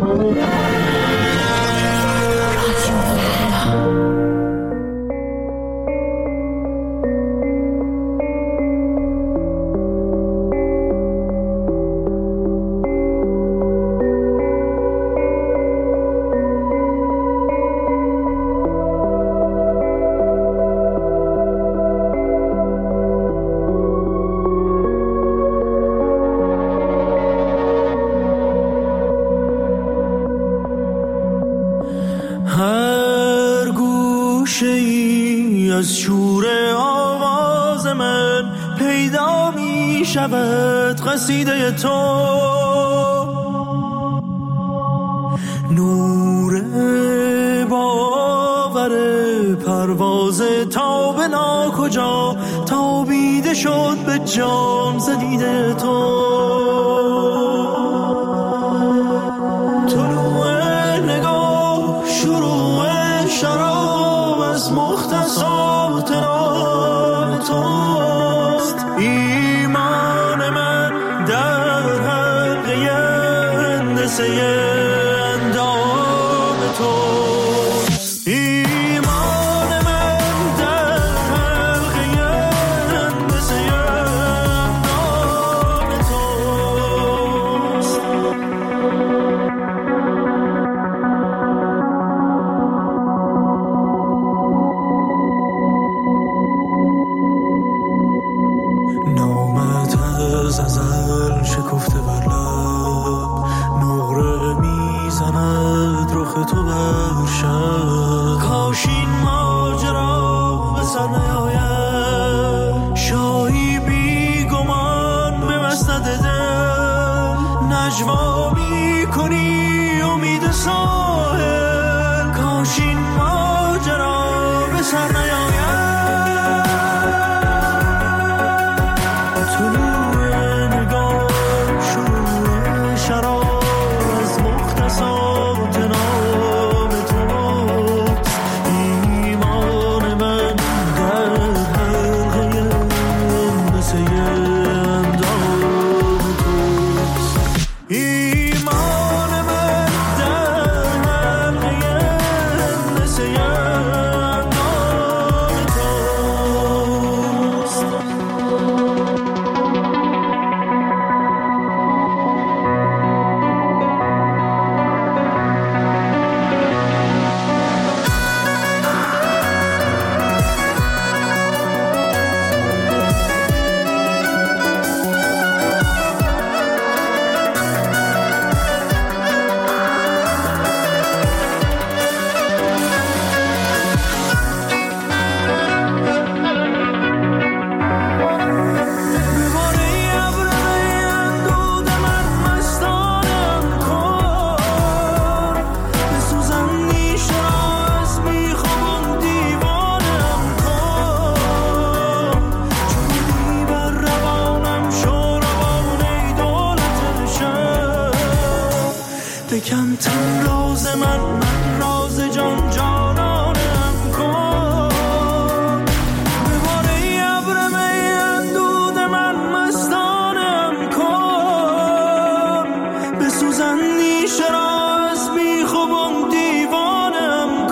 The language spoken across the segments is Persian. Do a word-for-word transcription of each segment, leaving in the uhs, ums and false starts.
از شور آواز من پیدا می شود قصیده تو، نور باور پرواز تا به ناکجا تابیده شد به جام زدیده تو. طلوع نگاه شروع شراب از مختصات راه توست، ایمان من در حلقه هندسه اندام توست، ایمان من در حلقه هندسه اندام توست. نامت از ازل شکفته بر لب، نقره میزند رخ تو بر شب. کاش این ماجرا به سر نیاید، شاهی بی گمان به مسند دل نجوا میکنی امید ساحل. کاش این ماجرا به سر نیاید. بکن تن راز من، من راز جان جانانم کن. بباره ابر می اندود من مستانم کن. بسوزن نیشه را از بیخوابم دیوانم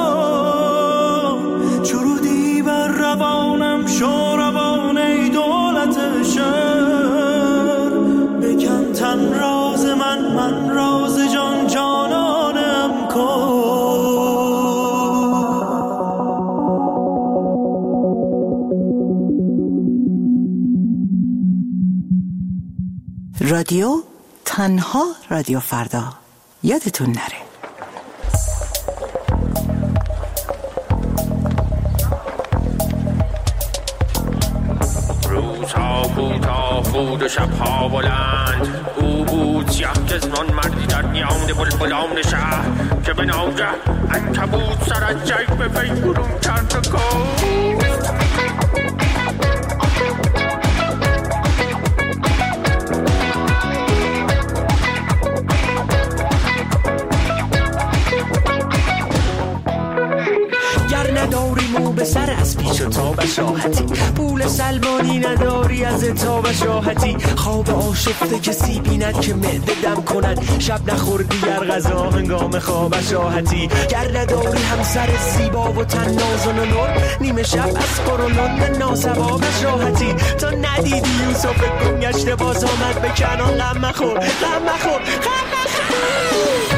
کن. چرودی بر روانم شو روان ای دولت شهر. بکن تن راز من، من راز جان جانانم کن. رادیو تنها رادیو فردا، یادتون نره. روزها کوتاه بود و شبها بلند، او بود سیاه گزنان مردی در میان بلبلان شهر که به ناگه عنکبوت سر از جیب وی برون کرد و گفت گر نداری مو به سر اسبی تابش راحتی، پول سلمانی نداری از تابش راحتی، خواب آشفته کسی بیند که معده دم کند، شب نخوردی گر غذا هنگام خوابش راحتی، گر نداری همسر زیبا و تناز و نور، نیمه شب از قرولون ناسوابش راحتی، تا ندیدی یوسف گم گشته باز آمد به کنان، غم مخور غم مخور غم مخور.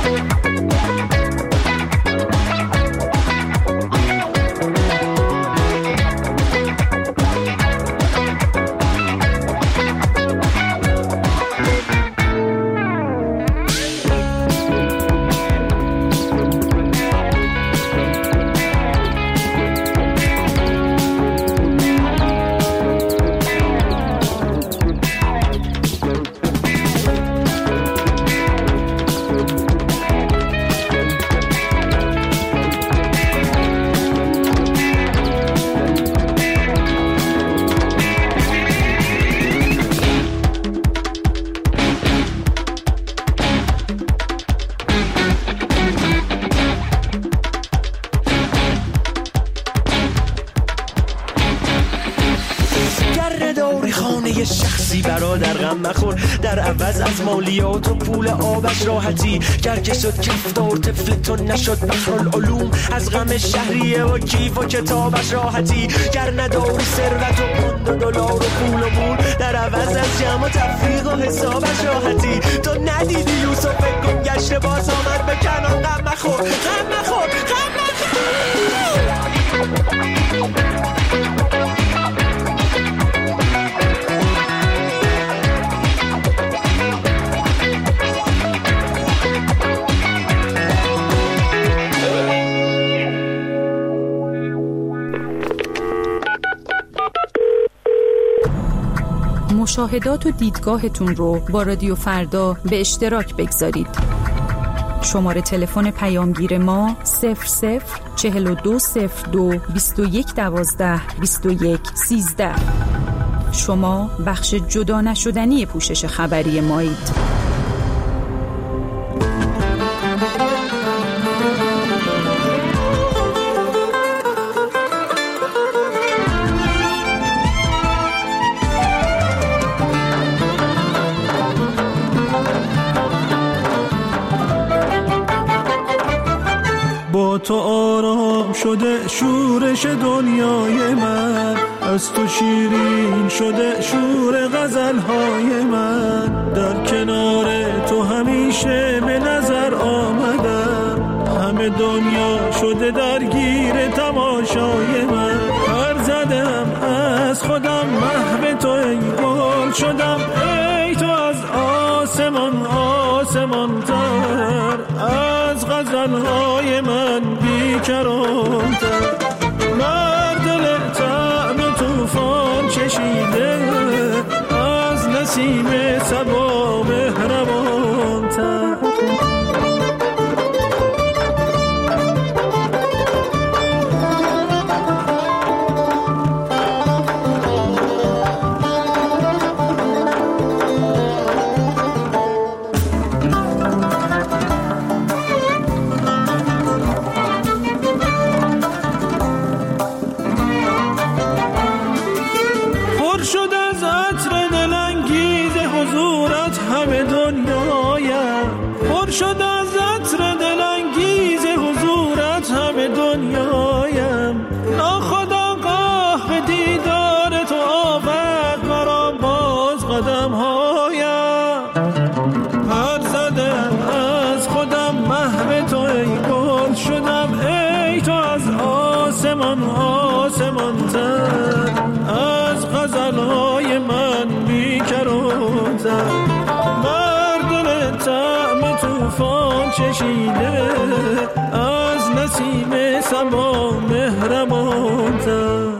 در عوض از مالیات و پول آبش راحتی، گر که شد کفتار طفلتون نشد بحرالعلوم، از غم شهریه و کیف و کتابش راحتی، گر نداری ثروت و پوند و دلار و پول و مول، در عوض از جمع و تفریق و حسابش راحتی، تو ندیدی یوسف گم گشته باز آمد به کنان، غم مخور غم مخور غم مخور. مشاهدات و دیدگاهتون رو با رادیو فردا به اشتراک بگذارید. شماره تلفن پیامگیر ما صفر صفر چهل و دو صفر دو بیست و یک دوازده بیست و یک سیزده. شما بخش جدا نشدنی پوشش خبری مایید. با تو آرام شده شورش دنیای من، از تو شیرین شده شور غزلهای من، در کنار تو همیشه به نظر آمدم، همه دنیا شده درگیر تماشای من، پر زدم از خودم محو تو ای گل شدم، ای تو از آسمان آسمان تر، از غزلهای من بیکران‌تر، مر دل طعم طوفان چشیده، از نسیم صبا مهربان‌تر. از غزلهای من بیکران‌تر، مردم طعم طوفان چشیده، از نسیم صبا مهربان‌تر.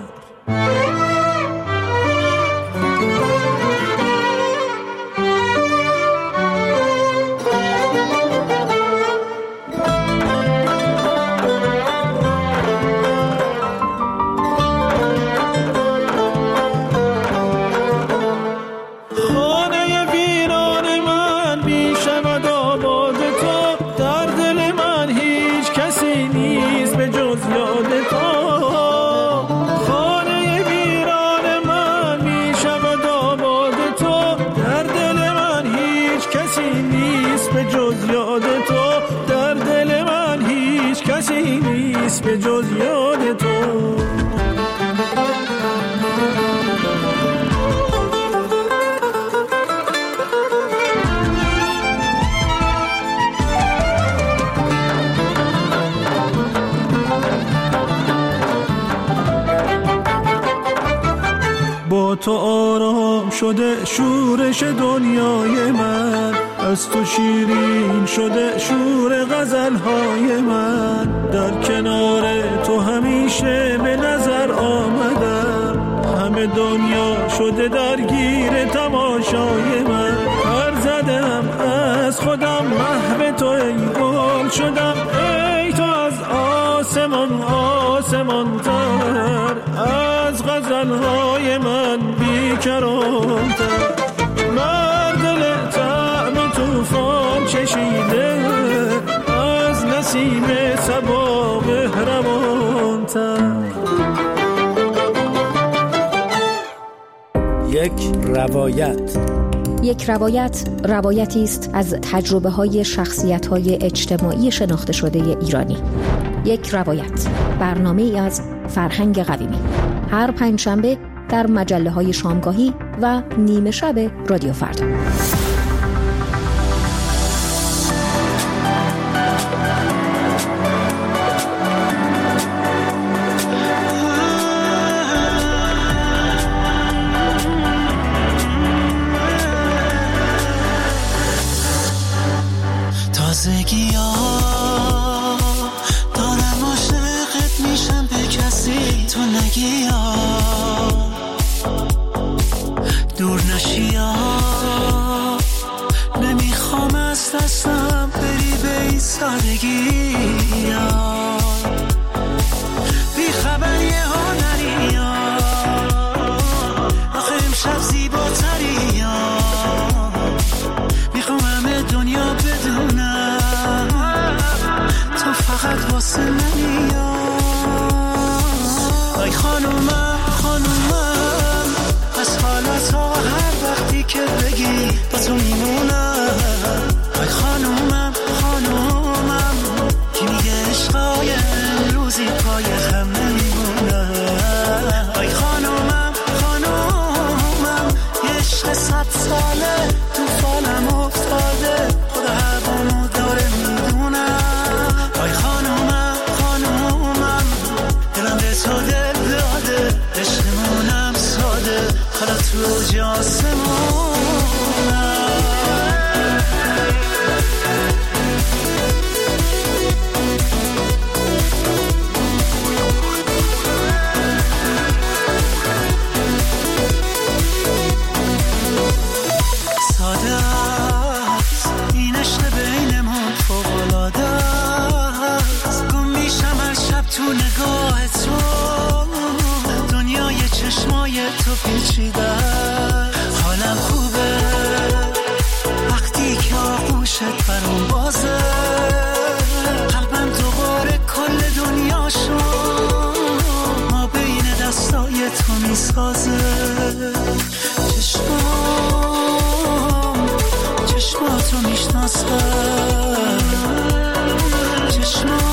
نیست به جز یاد تو، در دل من هیچ کسی نیست به جز یاد تو. با تو آرام شده شورش دنیای من، از تو شیرین شده شور غزلهای من، در کنار تو همیشه به نظر آمدم، همه دنیا شده درگیر تماشای من. پر زدم از خودم محو تو ای گل شدم، ای تو از آسمان آسمان تر، از غزلهای من بیکران‌تر. بر دل طعم طوفان چشیده، از نسیم صبا بهرمان‌تر. یک روایت. یک روایت روایتی است از تجربه های شخصیت های اجتماعی شناخته شده ایرانی. یک روایت، برنامه ای از فرهنگ قویمی، هر پنجشنبه در مجله های شامگاهی و نیمه شب رادیو فردا. تازگی ها دارم عاشقت میشم به کسی تو نگی ها، دور نشی ها، نمیخوام از دستم بری به این سادگی ها، بی خبری ها نری ها، آخه امشب زیباتری ها، میخوام همه دنیا بدونم تو فقط واسه منی ها. ای خانومم خانومم، از حالت ها هر وقتی که بگی با تو میمونم. ای خانومم خانومم، کی میگه عشقای امروزی پای هم نمیمونم. ای خانومم خانومم، یه عشق صد ساله تو فالم افتاده، خدا هوامو داره میدونم. ای خانومم خانومم، دلم به تو دل داده، عشقمونم ساده، حالا تو اوج آسمونم. ساده است این عشق بینمون، فوق‌العاده است، گم میشم هر شب تو نگاه تو، دنیای چشمای تو پیچیده، حالم خوبه وقتی که آغوشت برام بازه، قلبم دوباره کل دنیا شد، ما بین دستای تو میسازه. چشمام چشماتو میشناسم، چشمام